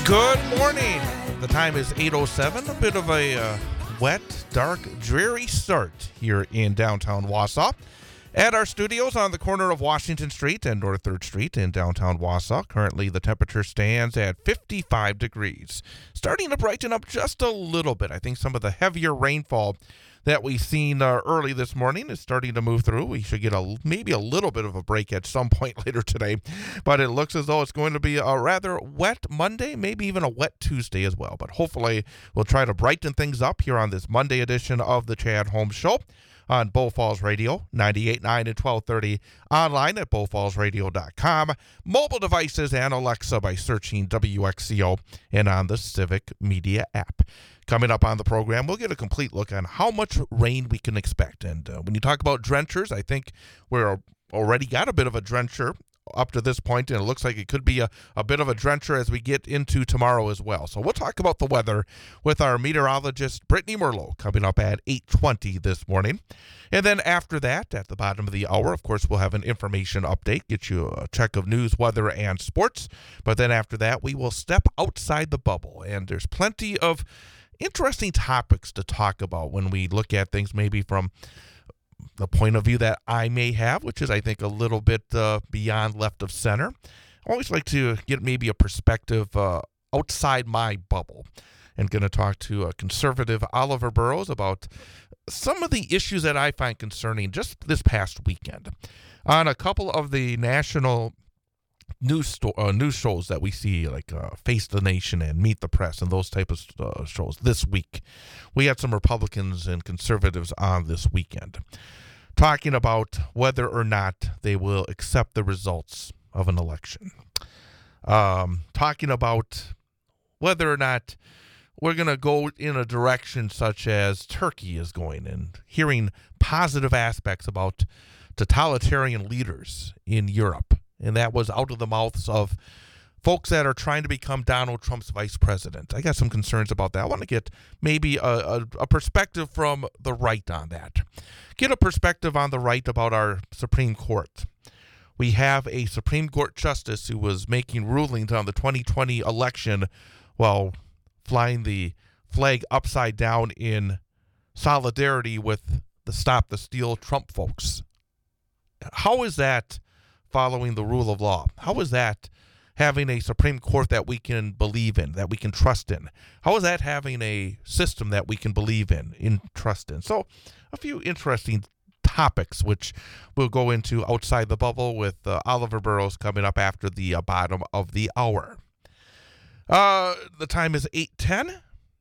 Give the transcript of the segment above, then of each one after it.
Good morning. The time is 8:07. A bit of a wet, dark, dreary start here in downtown Wausau. At our studios on the corner of Washington Street and North 3rd Street in downtown Wausau, currently the temperature stands at 55 degrees. Starting to brighten up just a little bit. I think some of the heavier rainfall that we've seen early this morning is starting to move through. We should get maybe a little bit of a break at some point later today, but it looks as though it's going to be a rather wet Monday, maybe even a wet Tuesday as well. But hopefully we'll try to brighten things up here on this Monday edition of the Chad Holmes Show on Bow Falls Radio, 98.9 and 1230, online at bowfallsradio.com, mobile devices and Alexa by searching WXCO, and on the Civic Media app. Coming up on the program, we'll get a complete look on how much rain we can expect. And when you talk about drenchers, I think we're already got a bit of a drencher up to this point, and it looks like it could be a bit of a drencher as we get into tomorrow as well. So we'll talk about the weather with our meteorologist, Brittany Merlot, coming up at 8:20 this morning. And then after that, at the bottom of the hour, of course, we'll have an information update, get you a check of news, weather, and sports. But then after that, we will step outside the bubble, and there's plenty of interesting topics to talk about when we look at things maybe from the point of view that I may have, which is, I think, a little bit beyond left of center. I always like to get maybe a perspective outside my bubble. And going to talk to conservative Oliver Burrows about some of the issues that I find concerning just this past weekend. On a couple of the national news shows that we see, like Face the Nation and Meet the Press and those type of shows this week, we had some Republicans and conservatives on this weekend talking about whether or not they will accept the results of an election. Talking about whether or not we're going to go in a direction such as Turkey is going, and hearing positive aspects about totalitarian leaders in Europe. And that was out of the mouths of folks that are trying to become Donald Trump's vice president. I got some concerns about that. I want to get maybe a perspective from the right on that. Get a perspective on the right about our Supreme Court. We have a Supreme Court justice who was making rulings on the 2020 election while flying the flag upside down in solidarity with the Stop the Steal Trump folks. How is that following the rule of law? How is that having a Supreme Court that we can believe in, that we can trust in? How is that having a system that we can believe in trust in? So a few interesting topics, which we'll go into outside the bubble with Oliver Burrows coming up after the bottom of the hour. The time is 8:10.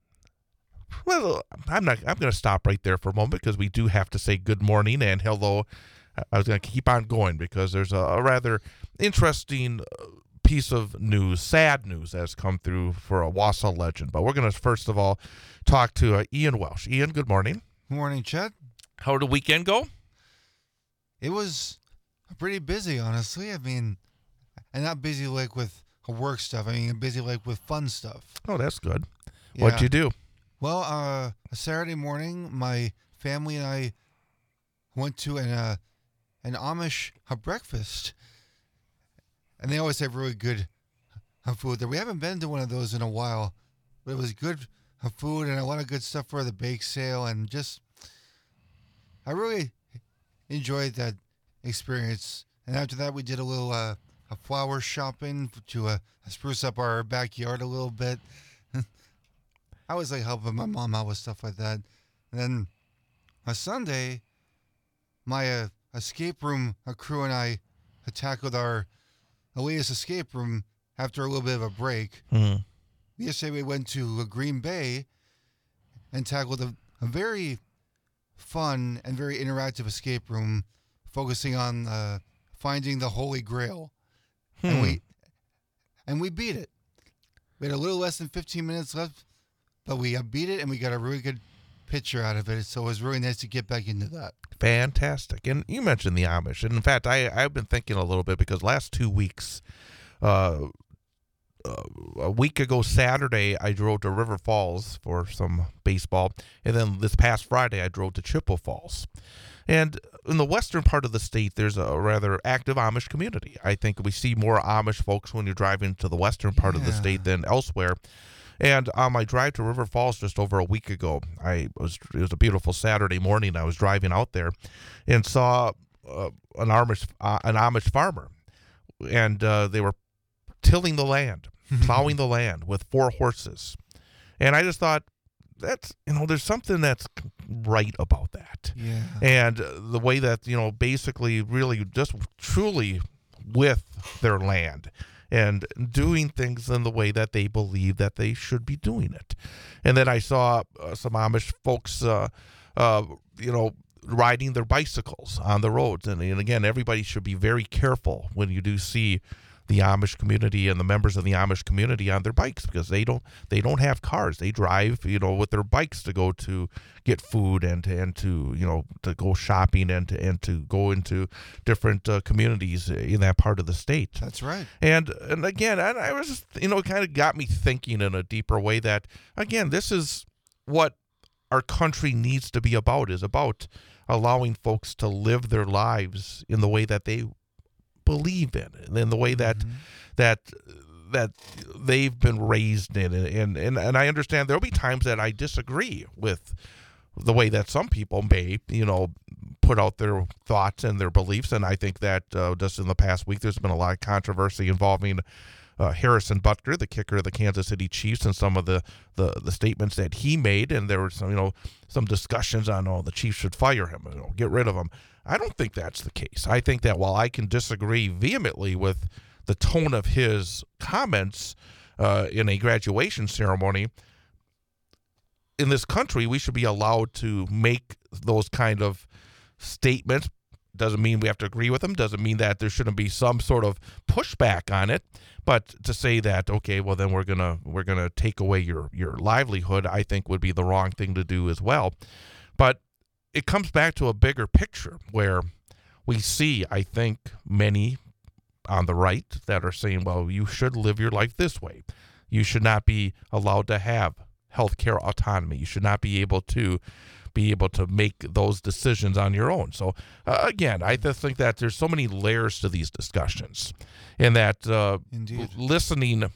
Well, I'm going to stop right there for a moment because we do have to say good morning and hello. I was going to keep on going because there's a rather interesting piece of news, sad news, that has come through for a Wausau legend. But we're going to first of all talk to Ian Welsh. Ian, good morning. Good morning, Chet. How did the weekend go? It was pretty busy, honestly. I mean, and not busy like with work stuff. I mean, busy like with fun stuff. Oh, that's good. Yeah. What'd you do? Well, a Saturday morning, my family and I went to an Amish breakfast, and they always have really good food there. We haven't been to one of those in a while, but it was good food and a lot of good stuff for the bake sale, and just I really enjoyed that experience. And after that, we did a little a flower shopping to spruce up our backyard a little bit. I was like helping my mom out with stuff like that. And then on Sunday, my escape room crew and I tackled our latest escape room after a little bit of a break. Mm-hmm. Yesterday we went to Green Bay and tackled a very fun and very interactive escape room focusing on finding the Holy Grail. And we beat it. We had a little less than 15 minutes left, but we beat it and we got a really good picture out of it. So it was really nice to get back into that. Fantastic. And you mentioned the Amish. And in fact, I've been thinking a little bit because last 2 weeks, a week ago Saturday, I drove to River Falls for some baseball. And then this past Friday, I drove to Chippewa Falls. And in the western part of the state, there's a rather active Amish community. I think we see more Amish folks when you're driving to the western part of the state than elsewhere. And on my drive to River Falls just over a week ago, it was a beautiful Saturday morning. I was driving out there and saw an Amish farmer, and they were tilling the land, plowing the land with 4 horses. And I just thought, there's something that's right about that. Yeah. And the way that, basically really just truly with their land and doing things in the way that they believe that they should be doing it. And then I saw some Amish folks, riding their bicycles on the roads. And again, everybody should be very careful when you do see the Amish community and the members of the Amish community on their bikes, because they don't have cars. They drive, with their bikes to go to get food and to go shopping and to go into different communities in that part of the state. That's right. And again, I was just, kind of got me thinking in a deeper way that, again, this is what our country needs to be about, is about allowing folks to live their lives in the way that they believe in, and in the way that they've been raised in. And I understand there'll be times that I disagree with the way that some people may, put out their thoughts and their beliefs. And I think that just in the past week, there's been a lot of controversy involving Harrison Butker, the kicker of the Kansas City Chiefs, and some of the statements that he made. And there were some discussions on, the Chiefs should fire him, get rid of him. I don't think that's the case. I think that while I can disagree vehemently with the tone of his comments in a graduation ceremony, in this country, we should be allowed to make those kind of statements. Doesn't mean we have to agree with them. Doesn't mean that there shouldn't be some sort of pushback on it. But to say that, okay, well then we're gonna take away your livelihood, I think would be the wrong thing to do as well. But it comes back to a bigger picture where we see, I think, many on the right that are saying, well, you should live your life this way. You should not be allowed to have healthcare autonomy. You should not be able to make those decisions on your own. So again, I just think that there's so many layers to these discussions, and that listening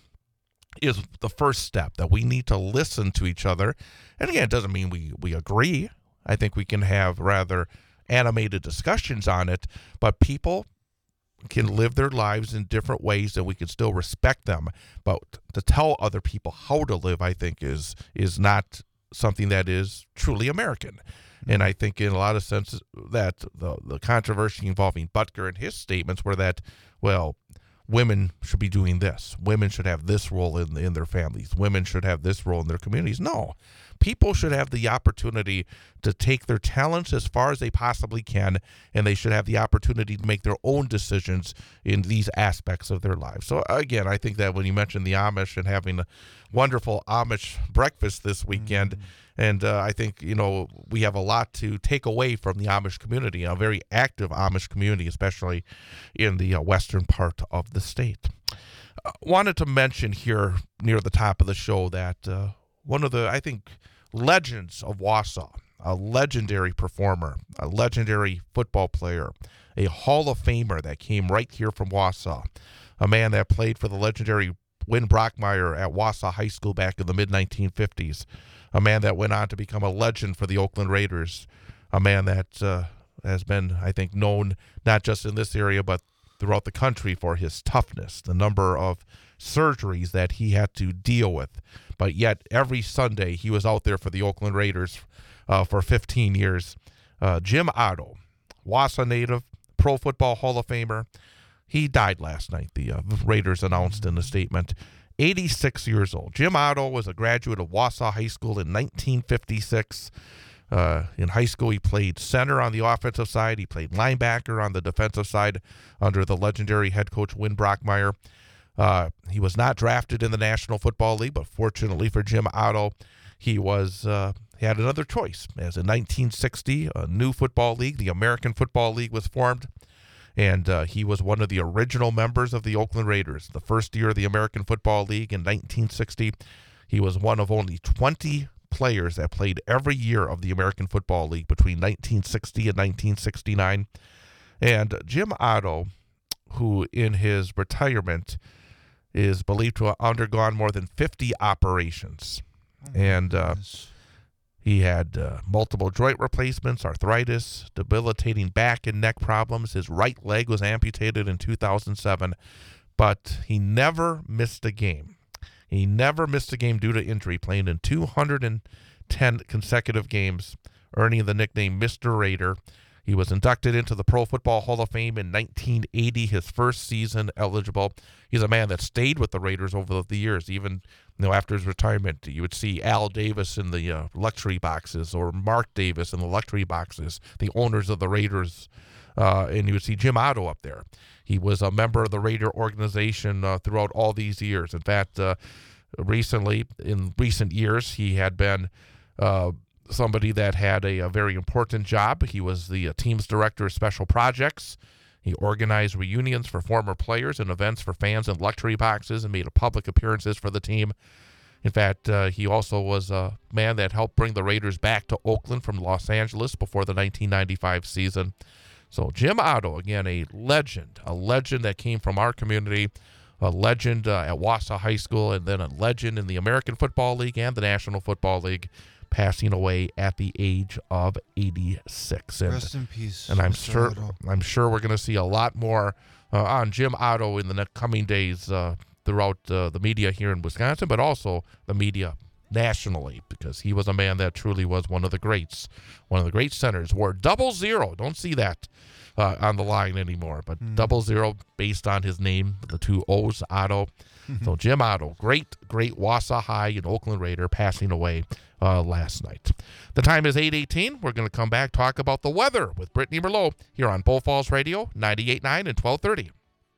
is the first step, that we need to listen to each other. And again, it doesn't mean we agree. I think we can have rather animated discussions on it, but people can live their lives in different ways, and we can still respect them. But to tell other people how to live, I think, is not something that is truly American. And I think in a lot of senses that the controversy involving Butker and his statements were that, well, women should be doing this. Women should have this role in their families. Women should have this role in their communities. No. People should have the opportunity to take their talents as far as they possibly can, and they should have the opportunity to make their own decisions in these aspects of their lives. So, again, I think that when you mentioned the Amish and having a wonderful Amish breakfast this weekend, and I think, we have a lot to take away from the Amish community, a very active Amish community, especially in the western part of the state. Wanted to mention here near the top of the show that one of the, I think, legends of Wausau, a legendary performer, a legendary football player, a Hall of Famer that came right here from Wausau, a man that played for the legendary Win Brockmeyer at Wausau High School back in the mid-1950s, a man that went on to become a legend for the Oakland Raiders, a man that has been, I think, known not just in this area but throughout the country for his toughness, the number of surgeries that he had to deal with. But yet every Sunday he was out there for the Oakland Raiders for 15 years. Jim Otto, Wausau native, Pro Football Hall of Famer. He died last night, the Raiders announced in the statement. 86 years old. Jim Otto was a graduate of Wausau High School in 1956. In high school, he played center on the offensive side. He played linebacker on the defensive side under the legendary head coach Win Brockmeyer. He was not drafted in the National Football League, but fortunately for Jim Otto, he had another choice. As in 1960, a new football league, the American Football League, was formed, and he was one of the original members of the Oakland Raiders. The first year of the American Football League in 1960, he was one of only 20 players that played every year of the American Football League between 1960 and 1969. And Jim Otto, who in his retirement is believed to have undergone more than 50 operations. And he had multiple joint replacements, arthritis, debilitating back and neck problems. His right leg was amputated in 2007, but he never missed a game. He never missed a game due to injury, playing in 210 consecutive games, earning the nickname Mr. Raider. He was inducted into the Pro Football Hall of Fame in 1980, his first season eligible. He's a man that stayed with the Raiders over the years. Even after his retirement, you would see Al Davis in the luxury boxes or Mark Davis in the luxury boxes, the owners of the Raiders, and you would see Jim Otto up there. He was a member of the Raider organization throughout all these years. In fact, in recent years, he had been somebody that had a very important job. He was the team's director of special projects. He organized reunions for former players and events for fans in luxury boxes and made public appearances for the team. In fact, he also was a man that helped bring the Raiders back to Oakland from Los Angeles before the 1995 season. So Jim Otto, again, a legend that came from our community, a legend at Wausau High School, and then a legend in the American Football League and the National Football League, passing away at the age of 86. And, rest in peace. And I'm Mr. sure we're going to see a lot more on Jim Otto in the next coming days throughout the media here in Wisconsin, but also the media nationally, because he was a man that truly was one of the greats, one of the great centers. Wore 00. Don't see that on the line anymore, but 00 based on his name, the two O's, Otto. So Jim Otto, great Wausau High and Oakland Raider, passing away last night. The time is 8:18. We're going to come back, talk about the weather with Brittany Merlot here on Bull Falls Radio, 98.9 and 1230.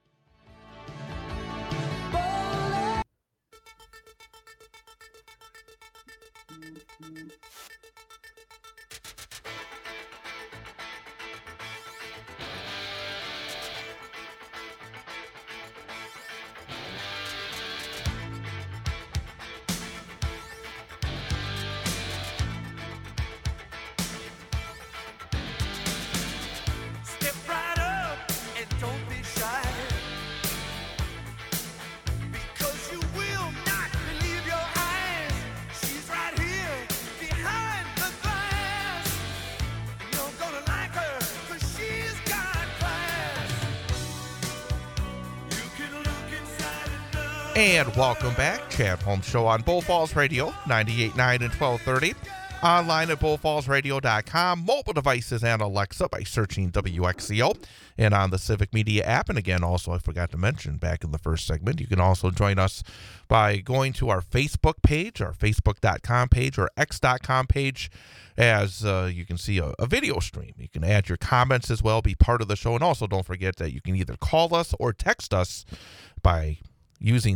And welcome back. Chad Holmes Show on Bull Falls Radio, 98.9 and 1230. Online at bullfallsradio.com. Mobile devices and Alexa by searching WXCO. And on the Civic Media app. And again, also, I forgot to mention back in the first segment, you can also join us by going to our Facebook page, our facebook.com page, or x.com page, as you can see a video stream. You can add your comments as well, be part of the show. And also don't forget that you can either call us or text us by using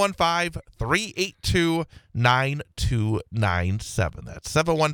715-382-9297. That's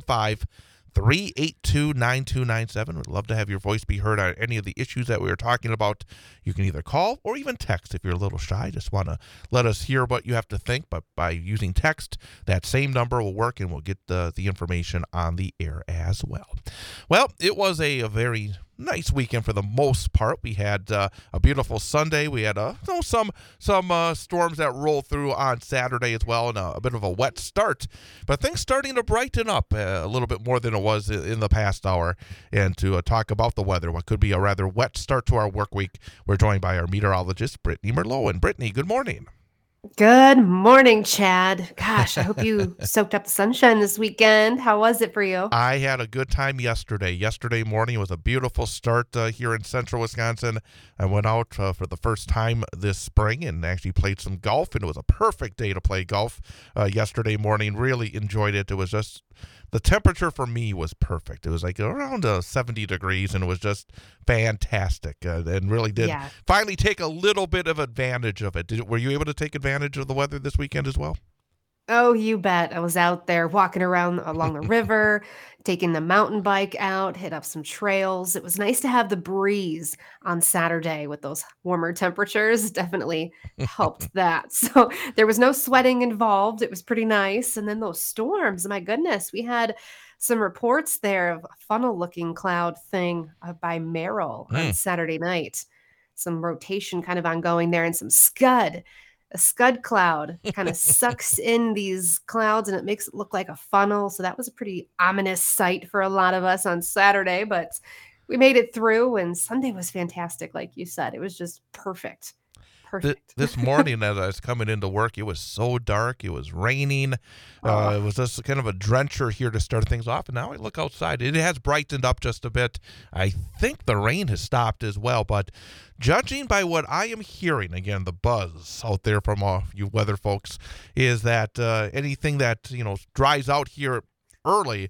715-382-9297. We'd love to have your voice be heard on any of the issues that we were talking about. You can either call or even text if you're a little shy. Just want to let us hear what you have to think. But by using text, that same number will work, and we'll get the information on the air as well. Well, it was a very nice weekend for the most part. We had a beautiful Sunday. We had some storms that rolled through on Saturday as well, and a bit of a wet start. But things starting to brighten up a little bit more than it was in the past hour. And to talk about the weather, what could be a rather wet start to our work week, we're joined by our meteorologist, Brittany Merlot. And Brittany, good morning. Good morning, Chad. Gosh, I hope you soaked up the sunshine this weekend. How was it for you? I had a good time yesterday. Yesterday morning was a beautiful start here in central Wisconsin. I went out for the first time this spring and actually played some golf, and it was a perfect day to play golf yesterday morning. Really enjoyed it. It was just, the temperature for me was perfect. It was like around 70 degrees, and it was just fantastic, and really did finally take a little bit of advantage of it. Were you able to take advantage of the weather this weekend as well? Oh, you bet. I was out there walking around along the river, taking the mountain bike out, hit up some trails. It was nice to have the breeze on Saturday with those warmer temperatures. Definitely helped that. So there was no sweating involved. It was pretty nice. And then those storms, my goodness, we had some reports there of a funnel looking cloud thing by Merrill on Mm. Saturday night. Some rotation kind of ongoing there and some scud. A scud cloud kind of sucks in these clouds and it makes it look like a funnel. So that was a pretty ominous sight for a lot of us on Saturday, but we made it through and Sunday was fantastic. Like you said, it was just perfect. Perfect. This morning, as I was coming into work, it was so dark. It was raining. Oh, It was just kind of a drencher here to start things off. And now I look outside. It has brightened up just a bit. I think the rain has stopped as well. But judging by what I am hearing, again, the buzz out there from you weather folks, is that anything that, dries out here early,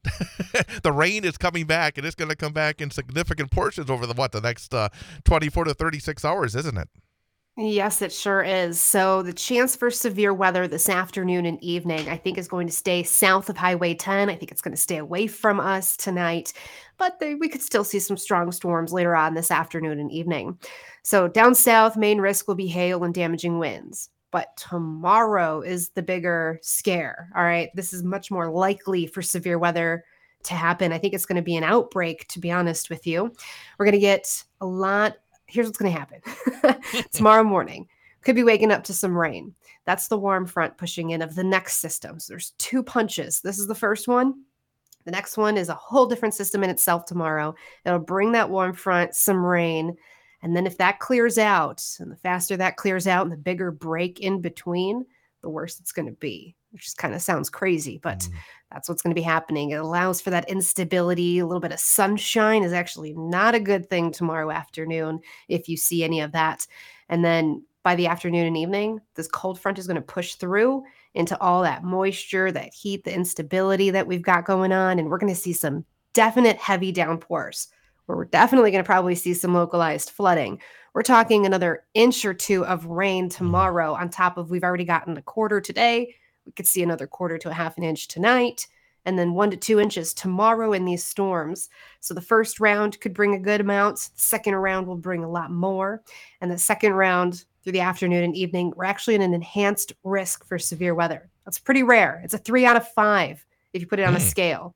the rain is coming back, and it's going to come back in significant portions over the next 24 to 36 hours, isn't it? yes, it sure is. So the chance for severe weather this afternoon and evening, I think, is going to stay south of Highway 10. I think it's going to stay away from us tonight, but we could still see some strong storms later on this afternoon and evening. So down south, main risk will be hail and damaging winds. But tomorrow is the bigger scare. All right. This is much more likely for severe weather to happen. I think it's going to be an outbreak, to be honest with you. We're going to get a lot. Here's what's going to happen. Tomorrow morning, could be waking up to some rain. That's the warm front pushing in of the next system. So there's two punches. This is the first one. The next one is a whole different system in itself tomorrow. It'll bring that warm front, some rain. And then if that clears out, and the faster that clears out and the bigger break in between, the worse it's going to be, which just kind of sounds crazy, but that's what's going to be happening. It allows for that instability. A little bit of sunshine is actually not a good thing tomorrow afternoon if you see any of that. And then by the afternoon and evening, this cold front is going to push through into all that moisture, that heat, the instability that we've got going on. And we're going to see some definite heavy downpours where we're definitely going to probably see some localized flooding. We're talking another inch or two of rain tomorrow on top of we've already gotten a quarter today. We could see another quarter to a half an inch tonight, and then 1 to 2 inches tomorrow in these storms. So the first round could bring a good amount. The second round will bring a lot more. And the second round through the afternoon and evening, we're actually in an enhanced risk for severe weather. That's pretty rare. It's a 3 out of 5 if you put it on a scale.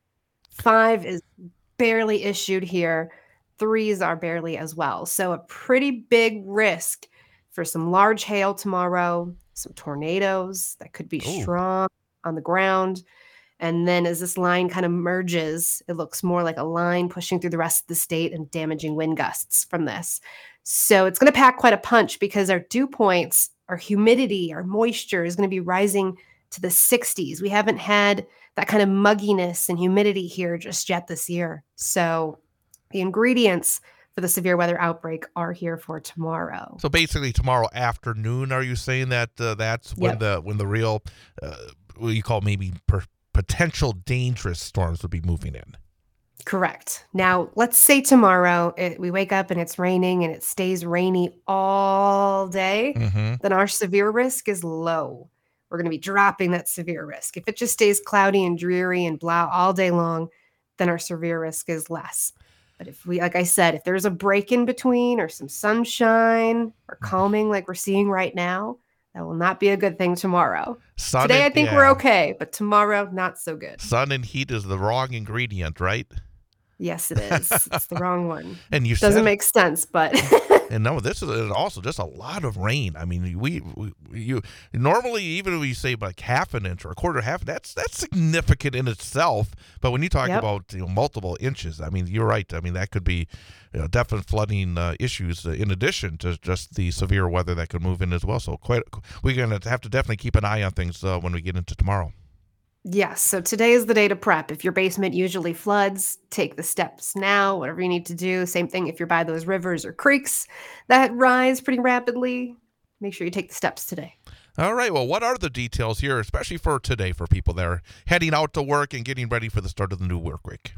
5 is barely issued here. 3s are barely as well. So a pretty big risk for some large hail tomorrow, some tornadoes that could be strong on the ground. And then as this line kind of merges, it looks more like a line pushing through the rest of the state and damaging wind gusts from this. So it's going to pack quite a punch because our dew points, our humidity, our moisture is going to be rising to the 60s. We haven't had that kind of mugginess and humidity here just yet this year. So the ingredients for the severe weather outbreak are here for tomorrow. So basically, tomorrow afternoon, are you saying that that's when the real, what you call maybe potential dangerous storms would be moving in? Correct. Now, let's say tomorrow we wake up and it's raining and it stays rainy all day, then our severe risk is low. We're going to be dropping that severe risk. If it just stays cloudy and dreary and blah all day long, then our severe risk is less. But if we, like I said, if there's a break in between or some sunshine or calming like we're seeing right now, that will not be a good thing tomorrow. Today, I think we're okay, but tomorrow, not so good. Sun and heat is the wrong ingredient, right? Yes, it is. It's the wrong one. And you doesn't make sense, but and no, this is also just a lot of rain. I mean, you normally, even when you say like half an inch or a quarter half, that's significant in itself. But when you talk about multiple inches, I mean, you're right. I mean, that could be definite flooding issues in addition to just the severe weather that could move in as well. So we're going to have to definitely keep an eye on things when we get into tomorrow. Yes. So today is the day to prep. If your basement usually floods, take the steps now, whatever you need to do. Same thing if you're by those rivers or creeks that rise pretty rapidly. Make sure you take the steps today. All right. Well, what are the details here, especially for today, for people that are heading out to work and getting ready for the start of the new work week?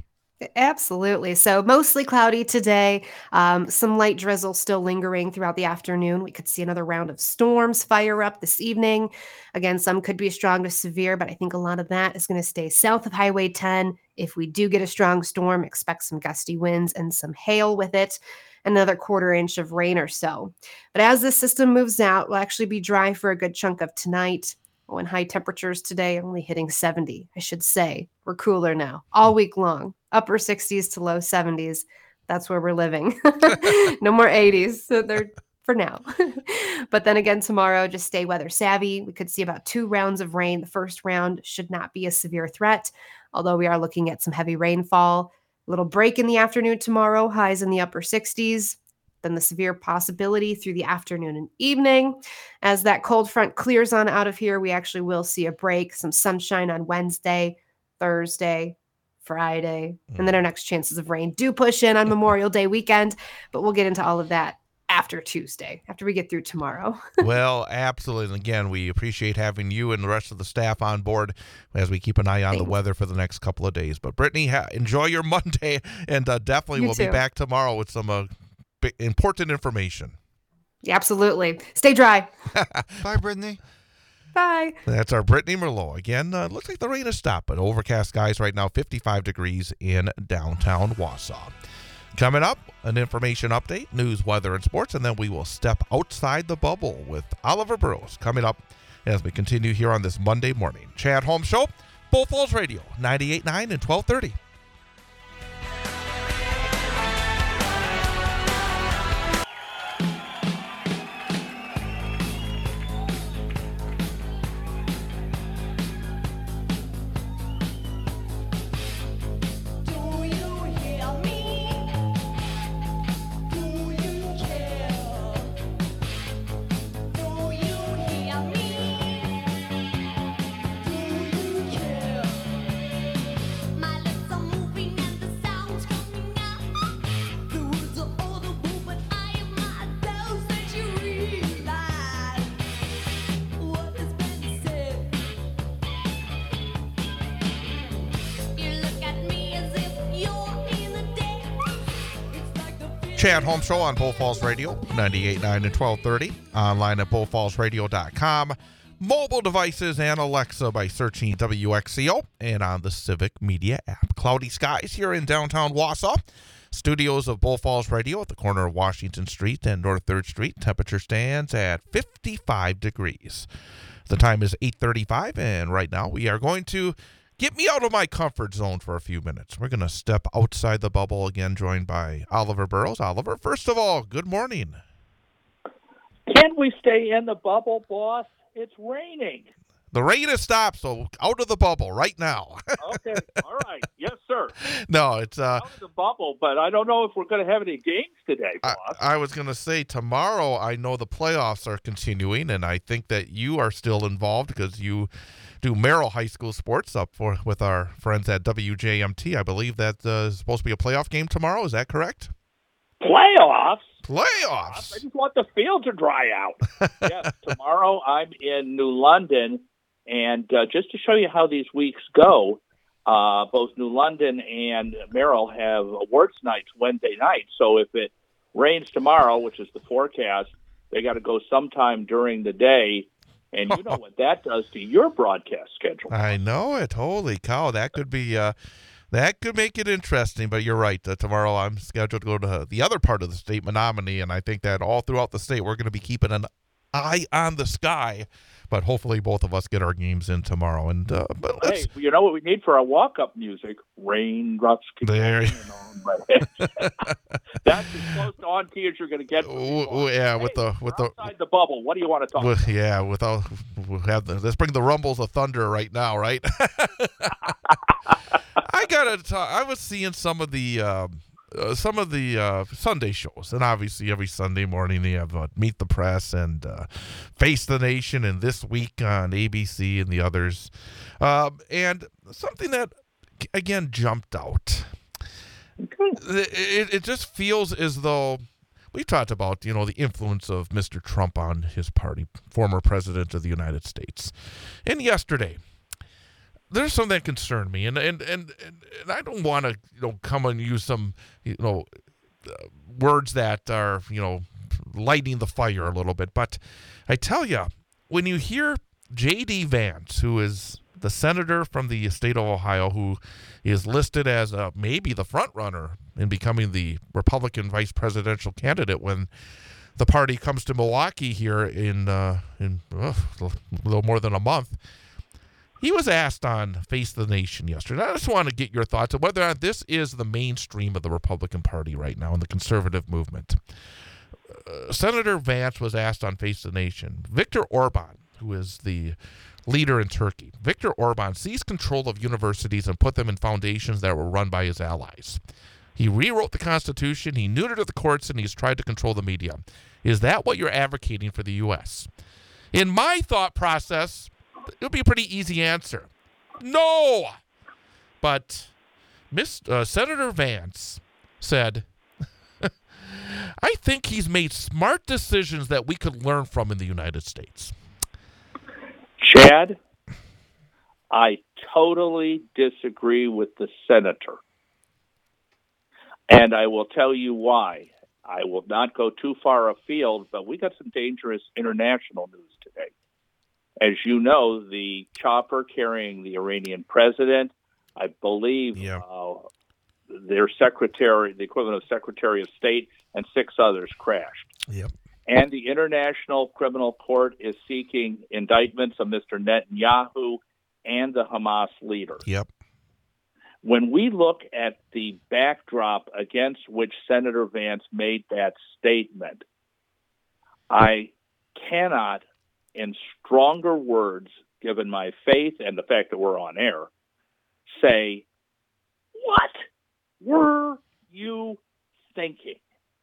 Absolutely. So mostly cloudy today. Some light drizzle still lingering throughout the afternoon. We could see another round of storms fire up this evening. Again, some could be strong to severe, but I think a lot of that is going to stay south of Highway 10. If we do get a strong storm, expect some gusty winds and some hail with it. Another quarter inch of rain or so. But as this system moves out, we'll actually be dry for a good chunk of tonight. Oh, and high temperatures today only hitting 70. I should say we're cooler now all week long. Upper 60s to low 70s. That's where we're living. No more 80s. So they're for now. But then again, tomorrow, just stay weather savvy. We could see about 2 rounds of rain. The first round should not be a severe threat, although we are looking at some heavy rainfall. A little break in the afternoon tomorrow, highs in the upper 60s. Then the severe possibility through the afternoon and evening. As that cold front clears on out of here, we actually will see a break, some sunshine on Wednesday, Thursday, Friday, and then our next chances of rain do push in on Memorial Day weekend, but we'll get into all of that after Tuesday, after we get through tomorrow. Well, absolutely. And again, we appreciate having you and the rest of the staff on board as we keep an eye on the weather for the next couple of days. But Brittany, enjoy your Monday, and definitely we'll be back tomorrow with some important information. Absolutely. Stay dry. Bye, Brittany. Bye. That's our Brittany Merlot. Again, looks like the rain has stopped, but overcast skies right now, 55 degrees in downtown Wausau. Coming up, an information update, news, weather, and sports, and then we will step outside the bubble with Oliver Burrows coming up as we continue here on this Monday morning. Chad Holmes Show, Bull Falls Radio, 98.9 and 1230. Chad Holmes Show on Bull Falls Radio, 98.9 and 1230. Online at bullfallsradio.com. Mobile devices and Alexa by searching WXCO and on the Civic Media app. Cloudy skies here in downtown Wausau. Studios of Bull Falls Radio at the corner of Washington Street and North 3rd Street. Temperature stands at 55 degrees. The time is 8:35, and right now we are going to get me out of my comfort zone for a few minutes. We're going to step outside the bubble again, joined by Oliver Burrows. Oliver, first of all, good morning. Can't we stay in the bubble, boss? It's raining. The rain has stopped, so out of the bubble right now. Okay, all right. Yes, sir. No, it's out of the bubble, but I don't know if we're going to have any games today, boss. I was going to say tomorrow I know the playoffs are continuing, and I think that you are still involved because you do Merrill High School sports with our friends at WJMT. I believe that is supposed to be a playoff game tomorrow. Is that correct? Playoffs? I just want the field to dry out. Yes, tomorrow I'm in New London, and just to show you how these weeks go, both New London and Merrill have awards nights Wednesday night. So if it rains tomorrow, which is the forecast, they got to go sometime during the day. And you know what that does to your broadcast schedule. I know it. Holy cow. That could be that could make it interesting. But you're right. Tomorrow I'm scheduled to go to the other part of the state, Menominee, and I think that all throughout the state we're going to be keeping an eye on the sky. But hopefully both of us get our games in tomorrow. And but hey, you know what we need for our walk-up music? Raindrops keep falling on my head. That's as close to on key as you're going to get. Yeah, with the outside the bubble. What do you want to talk about? Yeah, let's bring the rumbles of thunder right now, right? I gotta talk. I was seeing some of the Sunday shows, and obviously every Sunday morning they have Meet the Press and Face the Nation, and This Week on ABC and the others. And something that again jumped out. It just feels as though we've talked about, the influence of Mr. Trump on his party, former president of the United States. And yesterday, there's something that concerned me, and I don't want to come and use some words that are lighting the fire a little bit, but I tell you, when you hear J.D. Vance, who is the senator from the state of Ohio, who is listed as maybe the front runner in becoming the Republican vice presidential candidate when the party comes to Milwaukee here in a little more than a month. He was asked on Face the Nation yesterday. I just want to get your thoughts on whether or not this is the mainstream of the Republican Party right now in the conservative movement. Senator Vance was asked on Face the Nation, Viktor Orban, who is the leader in Turkey. Viktor Orban seized control of universities and put them in foundations that were run by his allies. He rewrote the Constitution, he neutered the courts, and he's tried to control the media. Is that what you're advocating for the U.S.? In my thought process, it would be a pretty easy answer. No! But Senator Vance said, I think he's made smart decisions that we could learn from in the United States. Chad, I totally disagree with the senator. And I will tell you why. I will not go too far afield, but we got some dangerous international news today. As you know, the chopper carrying the Iranian president, I believe their secretary, the equivalent of Secretary of State, and 6 others crashed. Yep. And the International Criminal Court is seeking indictments of Mr. Netanyahu and the Hamas leader. Yep. When we look at the backdrop against which Senator Vance made that statement, I cannot, in stronger words, given my faith and the fact that we're on air, say, what were you thinking?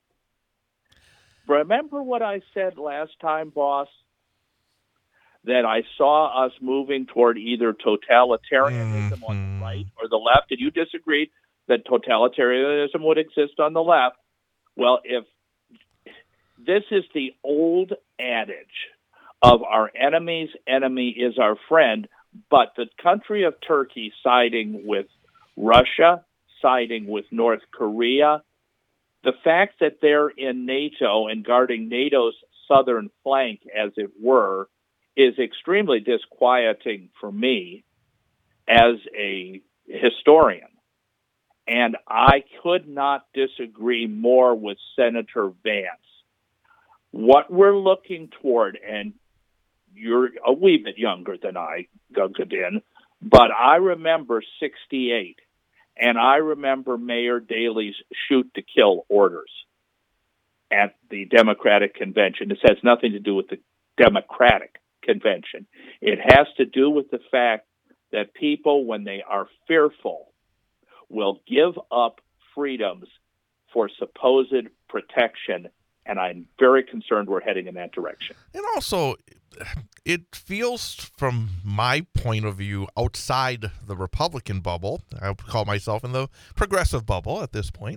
Remember what I said last time, boss? That I saw us moving toward either totalitarianism on the right or the left. And you disagreed that totalitarianism would exist on the left. Well, if this is the old adage of our enemy's enemy is our friend, but the country of Turkey siding with Russia, siding with North Korea, the fact that they're in NATO and guarding NATO's southern flank, as it were, is extremely disquieting for me as a historian. And I could not disagree more with Senator Vance. What we're looking toward, and you're a wee bit younger than I, Gungadin, but I remember 68. And I remember Mayor Daley's shoot-to-kill orders at the Democratic Convention. This has nothing to do with the Democratic Convention. It has to do with the fact that people, when they are fearful, will give up freedoms for supposed protection. And I'm very concerned we're heading in that direction. And also, it feels, from my point of view, outside the Republican bubble, I would call myself in the progressive bubble at this point,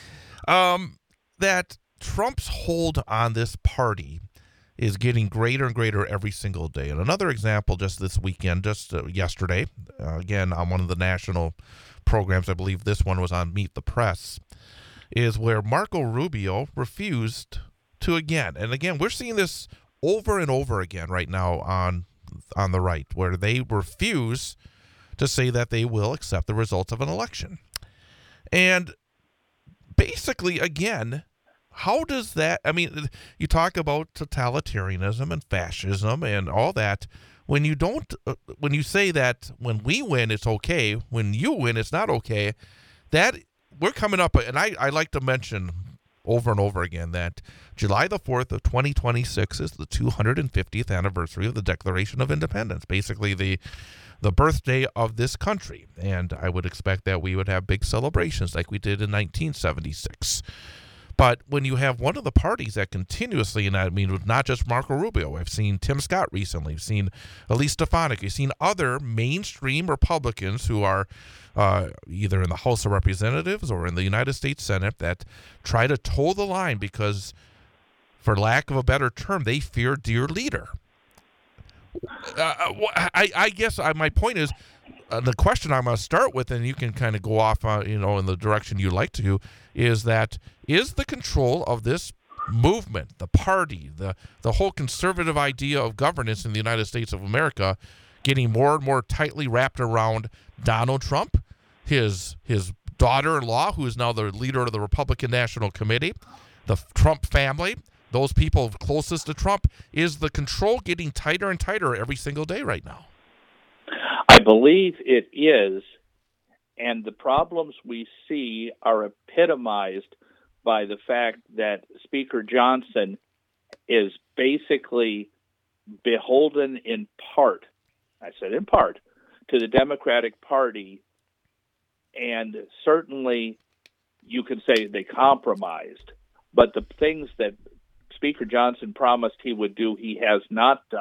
that Trump's hold on this party is getting greater and greater every single day. And another example just this weekend, just yesterday, again, on one of the national programs, I believe this one was on Meet the Press, is where Marco Rubio refused to and again, we're seeing this over and over again right now on the right, where they refuse to say that they will accept the results of an election. And basically, again, how does that, I mean, you talk about totalitarianism and fascism and all that. When you don't, when you say that when we win, it's okay, when you win, it's not okay, that we're coming up, and I like to mention over and over again that July the 4th of 2026 is the 250th anniversary of the Declaration of Independence, basically the birthday of this country. And I would expect that we would have big celebrations like we did in 1976. But when you have one of the parties that continuously, and I mean, not just Marco Rubio, I've seen Tim Scott recently, I've seen Elise Stefanik, I've seen other mainstream Republicans who are either in the House of Representatives or in the United States Senate that try to toe the line because, for lack of a better term, they fear dear leader. I guess my point is, the question I'm going to start with, and you can kind of go off, in the direction you like to, is the control of this movement, the party, the whole conservative idea of governance in the United States of America, getting more and more tightly wrapped around Donald Trump, his daughter-in-law, who is now the leader of the Republican National Committee, the Trump family, those people closest to Trump. Is the control getting tighter and tighter every single day right now? I believe it is, and the problems we see are epitomized by the fact that Speaker Johnson is basically beholden in part, I said in part, to the Democratic Party, and certainly you can say they compromised, but the things that Speaker Johnson promised he would do, he has not done.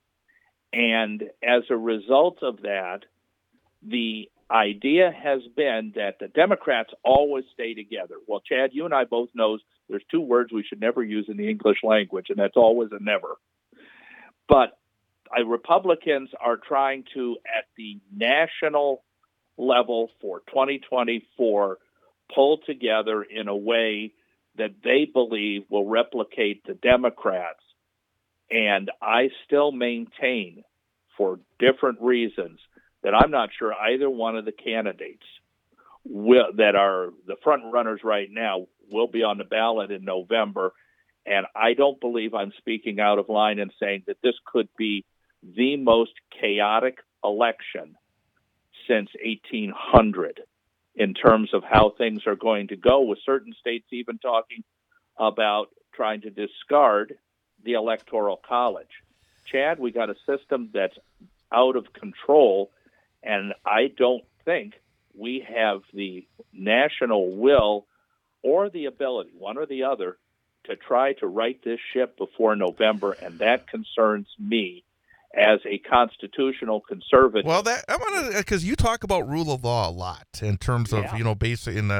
And as a result of that, the idea has been that the Democrats always stay together. Well, Chad, you and I both know there's two words we should never use in the English language, and that's always and never. But Republicans are trying to, at the national level for 2024, pull together in a way that they believe will replicate the Democrats. And I still maintain, for different reasons, that I'm not sure either one of the candidates that are the front runners right now will be on the ballot in November. And I don't believe I'm speaking out of line in saying that this could be the most chaotic election since 1800 in terms of how things are going to go, with certain states even talking about trying to discard the Electoral College. Chad, we got a system that's out of control, and I don't think we have the national will or the ability, one or the other, to try to right this ship before November, and that concerns me as a constitutional conservative. Well, that I want to, because you talk about rule of law a lot in terms of basic, and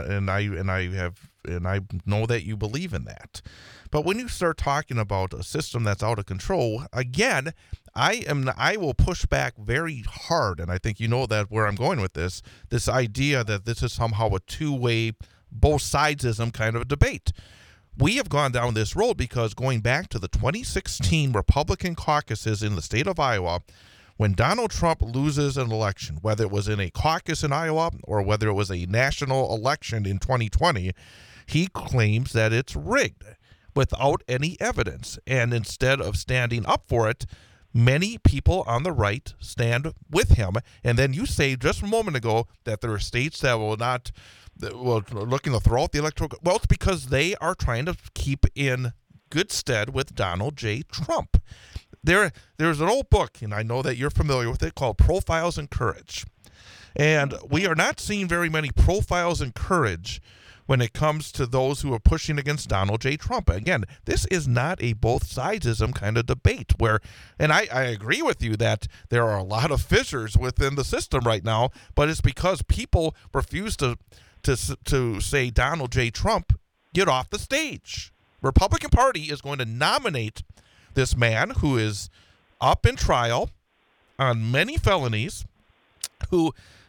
I know that you believe in that. But when you start talking about a system that's out of control, again, I will push back very hard, and I think you know that where I'm going with this idea that this is somehow a two-way, both sidesism kind of a debate. We have gone down this road because going back to the 2016 Republican caucuses in the state of Iowa, when Donald Trump loses an election, whether it was in a caucus in Iowa or whether it was a national election in 2020, he claims that it's rigged without any evidence. And instead of standing up for it, many people on the right stand with him. And then you say just a moment ago that there are states that will not, looking to throw out the electoral. Well, it's because they are trying to keep in good stead with Donald J. Trump. There's an old book, and I know that you're familiar with it, called Profiles in Courage. And we are not seeing very many profiles in courage when it comes to those who are pushing against Donald J. Trump. Again, this is not a both sidesism kind of debate where, and I agree with you that there are a lot of fissures within the system right now, but it's because people refuse to say Donald J. Trump, get off the stage. Republican Party is going to nominate this man who is up in trial on many felonies, who,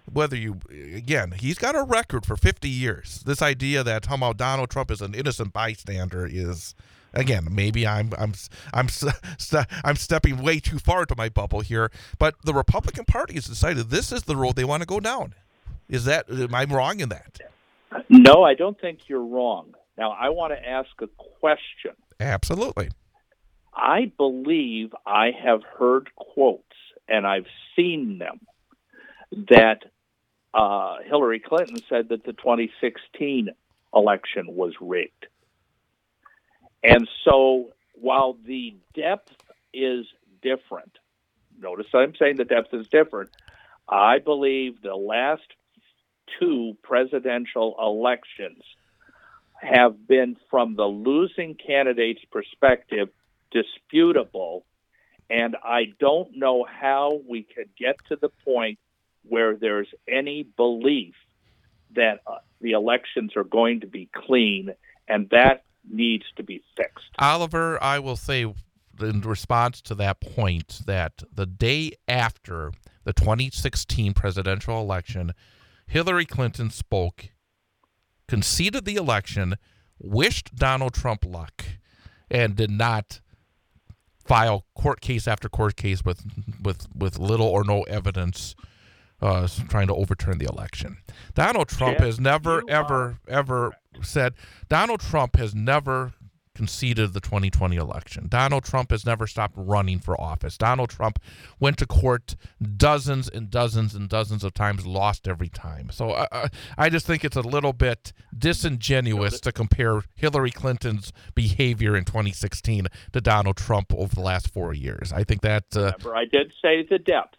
he's got a record for 50 years. This idea that somehow Donald Trump is an innocent bystander is, again, maybe I'm stepping way too far into my bubble here, but the Republican Party has decided this is the road they want to go down. Am I wrong in that? No, I don't think you're wrong. Now, I want to ask a question. Absolutely. I believe I have heard quotes, and I've seen them, that Hillary Clinton said that the 2016 election was rigged. And so while the depth is different, notice I'm saying the depth is different, I believe the last two presidential elections have been, from the losing candidate's perspective, disputable. And I don't know how we could get to the point where there's any belief that the elections are going to be clean, and that needs to be fixed. Oliver, I will say in response to that point that the day after the 2016 presidential election, Hillary Clinton spoke, conceded the election, wished Donald Trump luck, and did not file court case after court case with little or no evidence trying to overturn the election. Donald Trump has never, ever said, Donald Trump has never conceded the 2020 election. Donald Trump has never stopped running for office. Donald Trump went to court dozens and dozens and dozens of times, lost every time. So I just think it's a little bit disingenuous to compare Hillary Clinton's behavior in 2016 to Donald Trump over the last 4 years. I think that... Remember, I did say the depth.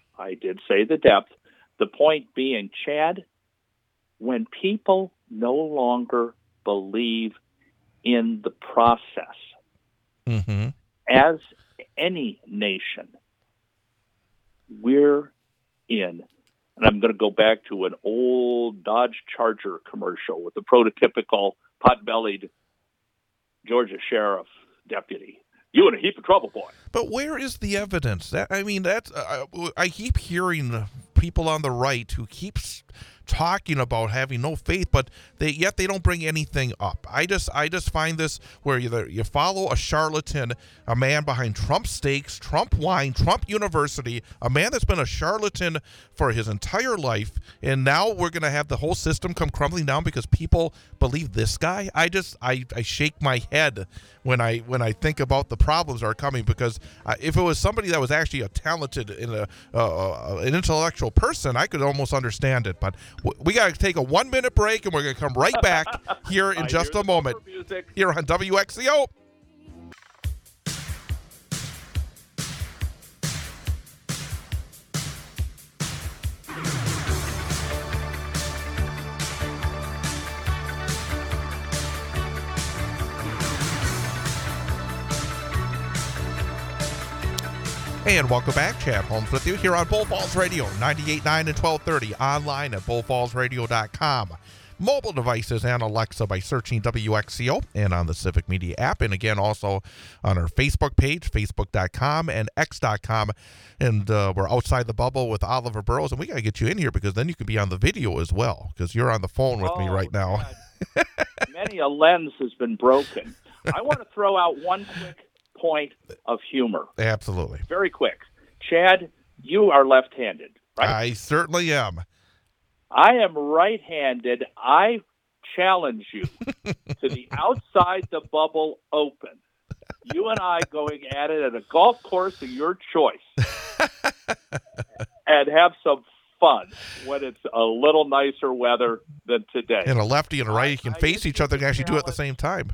The point being, Chad, when people no longer believe in the process, as any nation, we're in, and I'm going to go back to an old Dodge Charger commercial with the prototypical pot-bellied Georgia sheriff deputy. You in a heap of trouble, boy. But where is the evidence? I keep hearing people on the right who keeps talking about having no faith, but yet they don't bring anything up. I just find this where you follow a charlatan, a man behind Trump Steaks, Trump Wine, Trump University, a man that's been a charlatan for his entire life, and now we're going to have the whole system come crumbling down because people believe this guy. I shake my head when I think about the problems that are coming, because if it was somebody that was actually a talented and an intellectual person, I could almost understand it. But we got to take a 1-minute break, and we're going to come right back here in just a moment here on WXCO. And welcome back. Chad Holmes with you here on Bull Falls Radio, 98.9 and 1230, online at bullfallsradio.com. Mobile devices and Alexa by searching WXCO, and on the Civic Media app. And again, also on our Facebook page, facebook.com and x.com. And we're outside the bubble with Oliver Burrows. And we got to get you in here because then you can be on the video as well, because you're on the phone with me right now. Many a lens has been broken. I want to throw out one quick point of humor. Absolutely. Very quick. Chad, you are left-handed, right? I certainly am. I am right-handed. I challenge you to the outside the bubble open. You and I going at it at a golf course of your choice. And have some fun when it's a little nicer weather than today. And a lefty and a righty can face each other and actually do it at the same time.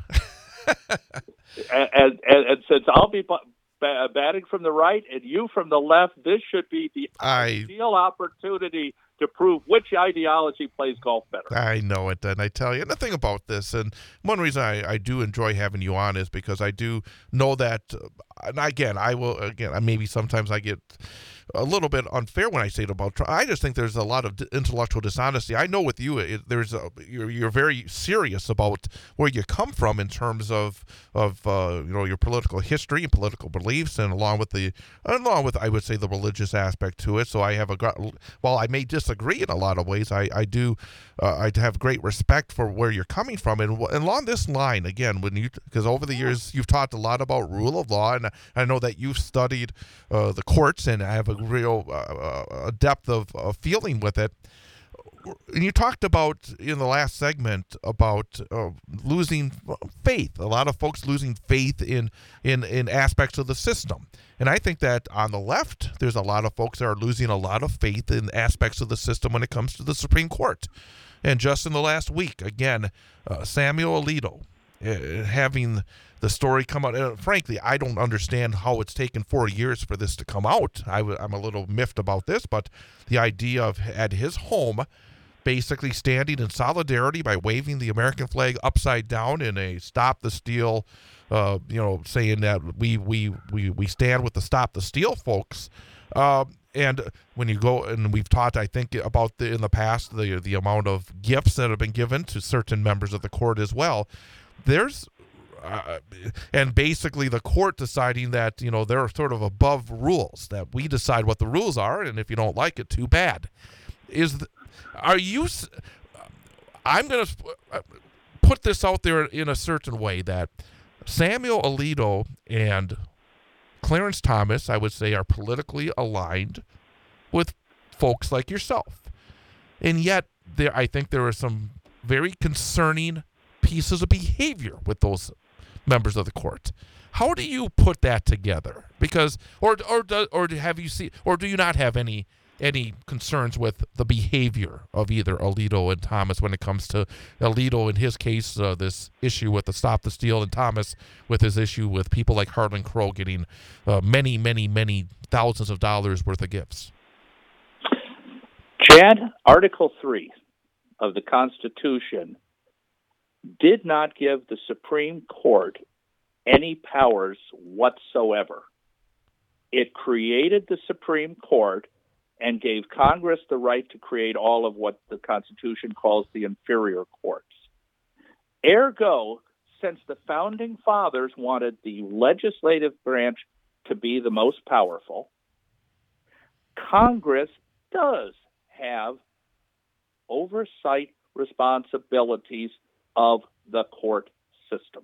and since I'll be batting from the right and you from the left, this should be the ideal opportunity to prove which ideology plays golf better. I know it, and I tell you, and the thing about this, and one reason I do enjoy having you on is because I do know that, and again, maybe sometimes I get a little bit unfair when I say it about Trump. I just think there's a lot of intellectual dishonesty. I know with you, you're very serious about where you come from in terms of your political history and political beliefs, and along with I would say the religious aspect to it. So I have while I may disagree in a lot of ways, I have great respect for where you're coming from, and along this line again, because over the years you've talked a lot about rule of law, and I know that you've studied the courts, and I have a real depth of feeling with it. And you talked about in the last segment about losing faith. A lot of folks losing faith in aspects of the system. And I think that on the left, there's a lot of folks that are losing a lot of faith in aspects of the system when it comes to the Supreme Court. And just in the last week, again, Samuel Alito having the story come out. And frankly, I don't understand how it's taken 4 years for this to come out. I'm a little miffed about this, but the idea of at his home basically standing in solidarity by waving the American flag upside down in a Stop the Steal, saying that we stand with the Stop the Steal folks. And when you go, and we've talked, I think, about in the past, the amount of gifts that have been given to certain members of the court as well. There's and basically the court deciding that they're sort of above rules, that we decide what the rules are, and if you don't like it, too bad. I'm going to put this out there in a certain way that Samuel Alito and Clarence Thomas, I would say, are politically aligned with folks like yourself. And yet, I think there are some very concerning pieces of behavior with those members of the court. How do you put that together? Because, or do you not have any concerns with the behavior of either Alito and Thomas when it comes to Alito, in his case, this issue with the Stop the Steal, and Thomas with his issue with people like Harlan Crow getting many, many, many thousands of dollars worth of gifts? Chad, Article 3 of the Constitution did not give the Supreme Court any powers whatsoever. It created the Supreme Court and gave Congress the right to create all of what the Constitution calls the inferior courts. Ergo, since the Founding Fathers wanted the legislative branch to be the most powerful, Congress does have oversight responsibilities of the court system.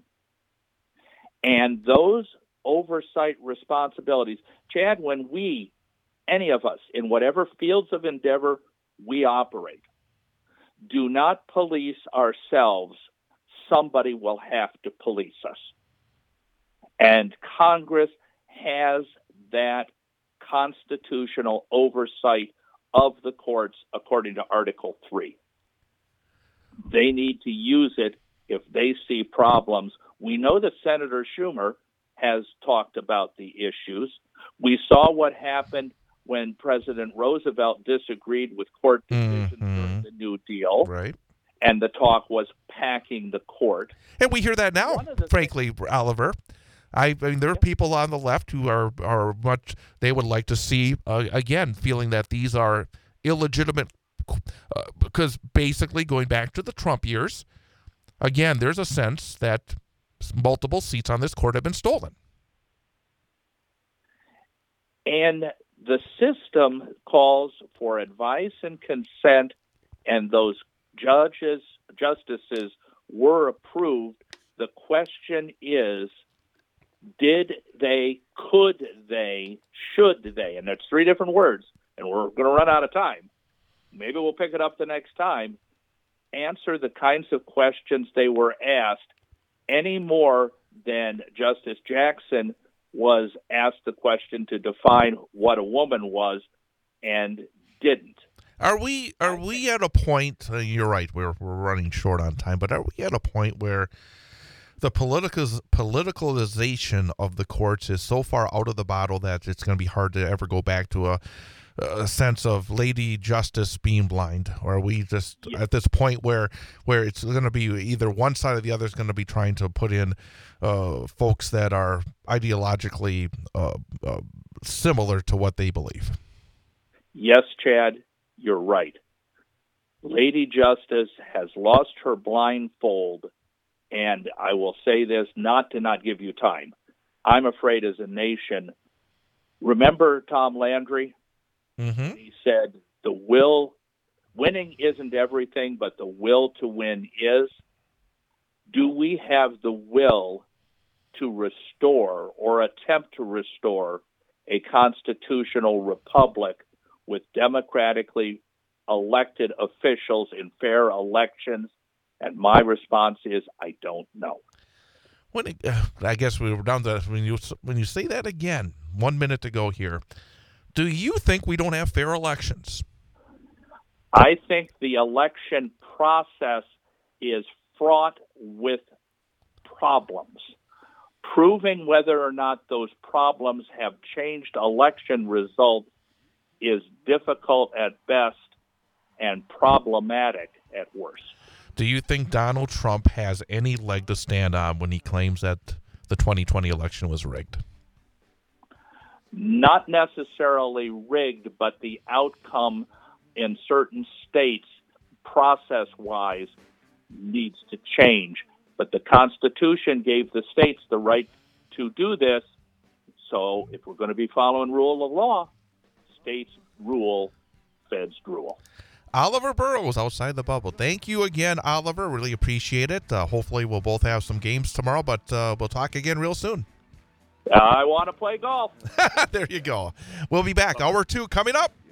And those oversight responsibilities, Chad, when any of us, in whatever fields of endeavor we operate, do not police ourselves, somebody will have to police us. And Congress has that constitutional oversight of the courts according to Article 3. They need to use it if they see problems. We know that Senator Schumer has talked about the issues. We saw what happened when President Roosevelt disagreed with court decisions during the New Deal. Right. And the talk was packing the court. And we hear that now, frankly, Oliver. I mean, there are people on the left who are much, they would like to see, again, feeling that these are illegitimate, because basically going back to the Trump years, again, there's a sense that multiple seats on this court have been stolen. And the system calls for advice and consent, and those justices were approved. The question is, did they, could they, should they? And that's three different words, and we're going to run out of time. Maybe we'll pick it up the next time. Answer the kinds of questions they were asked any more than Justice Jackson was asked the question to define what a woman was and didn't. Are we at a point, you're right, we're running short on time, but are we at a point where the politicalization of the courts is so far out of the bottle that it's going to be hard to ever go back to a sense of Lady Justice being blind? Or are we just at this point where it's going to be either one side or the other is going to be trying to put in folks that are ideologically similar to what they believe? Yes, Chad, you're right. Lady Justice has lost her blindfold, and I will say this not to not give you time. I'm afraid as a nation, remember Tom Landry? Mm-hmm. He said, winning isn't everything, but the will to win is. Do we have the will to restore or attempt to restore a constitutional republic with democratically elected officials in fair elections? And my response is, I don't know. I guess we were down to when you say that again. 1 minute to go here. Do you think we don't have fair elections? I think the election process is fraught with problems. Proving whether or not those problems have changed election results is difficult at best and problematic at worst. Do you think Donald Trump has any leg to stand on when he claims that the 2020 election was rigged? Not necessarily rigged, but the outcome in certain states, process-wise, needs to change. But the Constitution gave the states the right to do this. So if we're going to be following rule of law, states rule, feds drool. Oliver Burrows outside the bubble. Thank you again, Oliver. Really appreciate it. Hopefully we'll both have some games tomorrow, but we'll talk again real soon. I want to play golf. There you go. We'll be back. Hour 2 coming up.